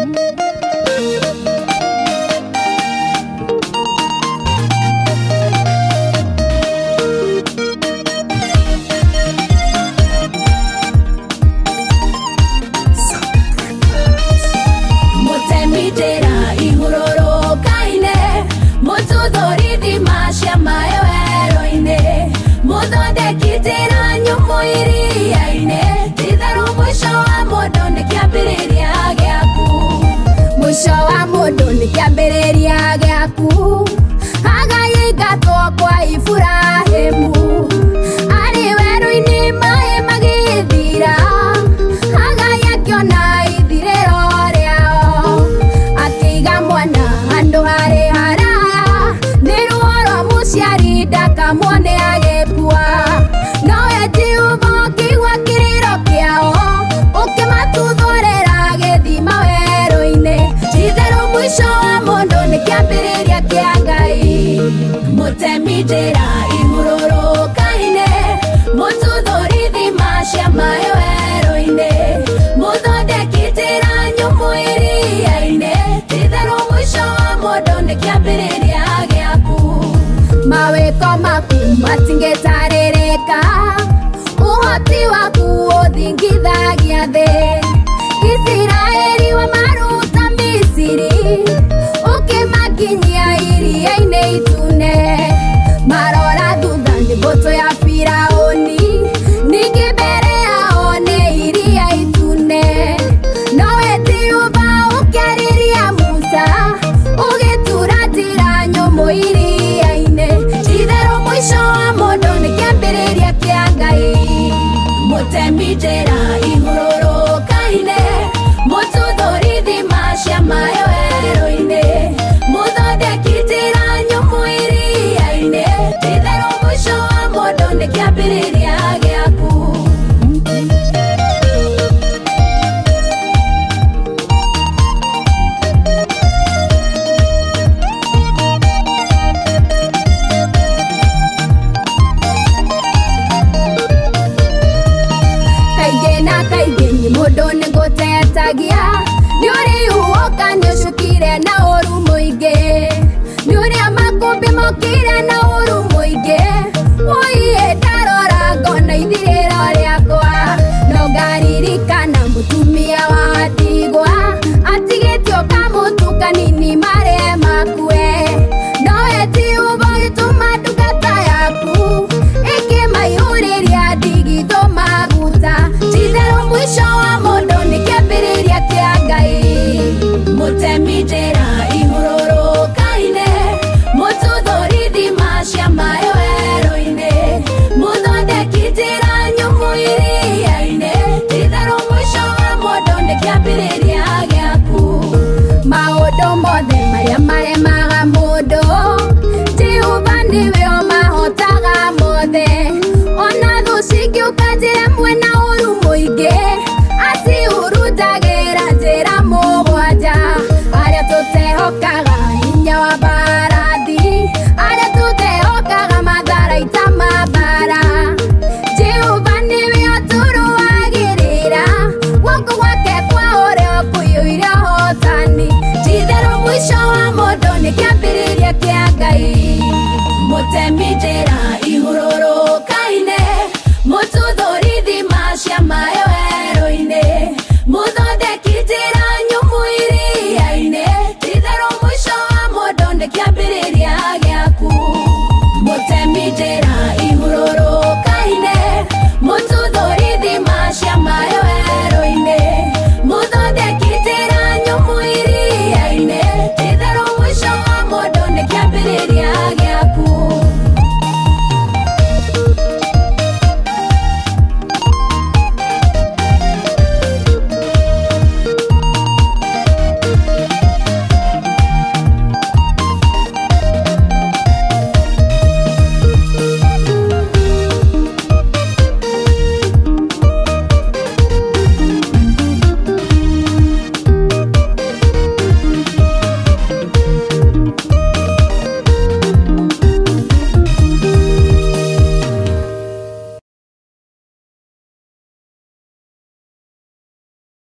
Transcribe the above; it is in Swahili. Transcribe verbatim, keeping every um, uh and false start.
Mwisho wa mundu ni kiambiriria giaku Hagai gatwo kwa Ibrahimu ari weru-ini mai magithira Hagai akiona ithiriro riao akiiga mwana handu hari haraya ni ruo rwa muciari ndakamwone agikua nowe Jehova ukigua kiriro kiao ukimatuthurira githima weru-ini Mwisho wa mundu ni kiambiriria kia Ngai Mutemi njira ihururukaine Mututhurithi macia mai weru-ini Muthondeki njira nyumu iria-ini Itherũ mwisho wa mundu ni kiambiriria giaku Mawiko maku matingitaririka Uhoti waku uthingithagia thi Israeli wa maruta Misiri ukimakinyia iria-ini itune marora thutha ni mboto ya Firauni ningi mbere yao ni iria itune nowe Jehova ukiariria Musa ugitura njira nyumu iria-ini itherũ mwisho wa mundu ni kiambiriria kia Ngai Mutemi njira ihururukaine Mututhurithi macia mai weru-ini Muthondeki njira nyumu iria-ini Itherũ mwisho wa mundu ni kiambiriria giaku Kaingĩ na kaingĩ mundu ni gutetagia ni uri uoka ni ucukire na uru muingi ni uria makumbi mokire na uru muingi Woi ndarora ngona ithiriro riakwa no ngaririkana mutumia